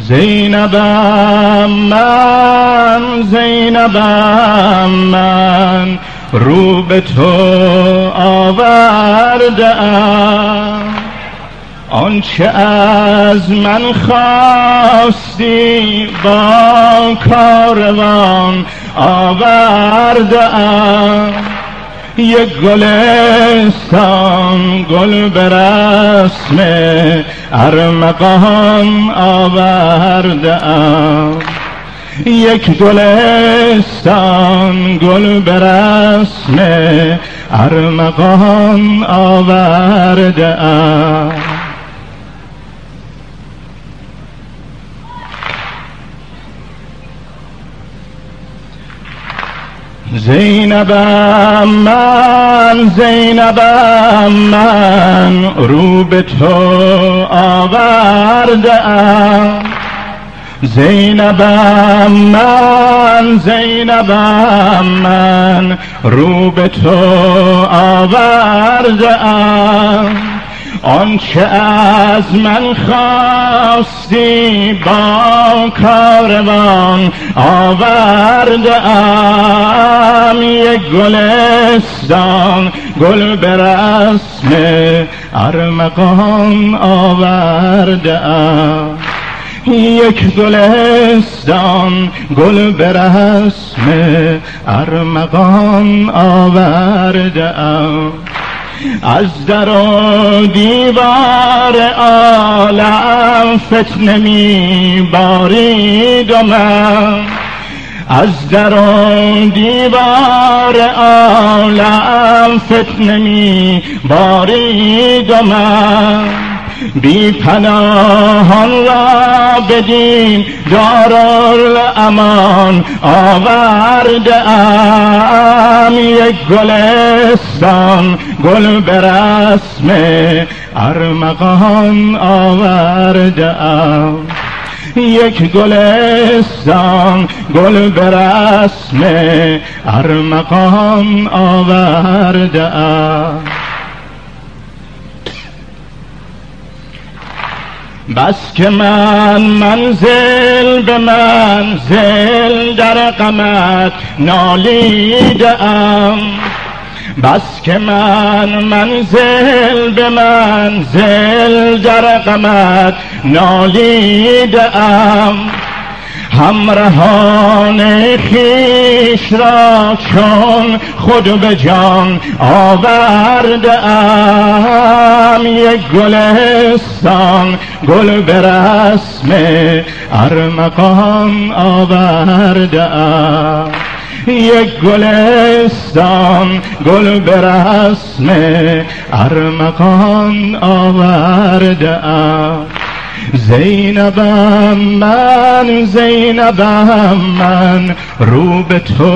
زینبم من رو به تو آوردم، آنچه از من خواستی با کاروان آوردم. یک گلستان گل به رسم ارمغان آوردم، یک گلستان گل به رسم ارمغان آوردم. زینبم من رو به تو آوردم، زینبم من رو به تو آوردم، آنچه از من خواستی با کاروان آوردم. یک گلستان گل به رسم ارمغان آوردم، یک گلستان گل به رسم ارمغان آوردم. از در و دیوار عالم فتنه می بارید و من، از در و دیوار عالم فتنه می بارید و من، بی پناهان را بدین دارالامان آوردم. یک گلستان گل به رسم ارمغان آوردم، یک گلستان گل به رسم ارمغان آوردم. بس که من منزل به منزل در غمت نالیدم، بس که من منزل به منزل در غمت نالیدم، همراهان خویش را چون خود به جان آوردم. یک گلستان گل به رسم ارمغان آوردم، یک گلستان گل به رسم ارمغان آوردم. زینبم من رو به تو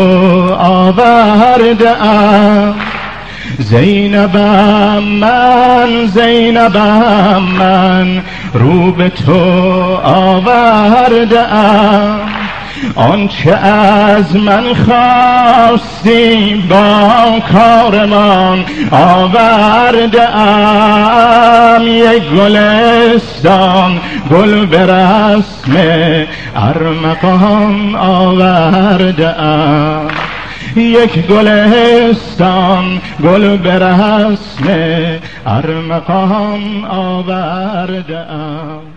آوردم، زینبم من رو به تو آوردم، آنچه از من خواستی با کارمان آوردم. یک گلستان گل به رسم ارمغان آوردم، یک گلستان گل به رسم ارمغان آوردم.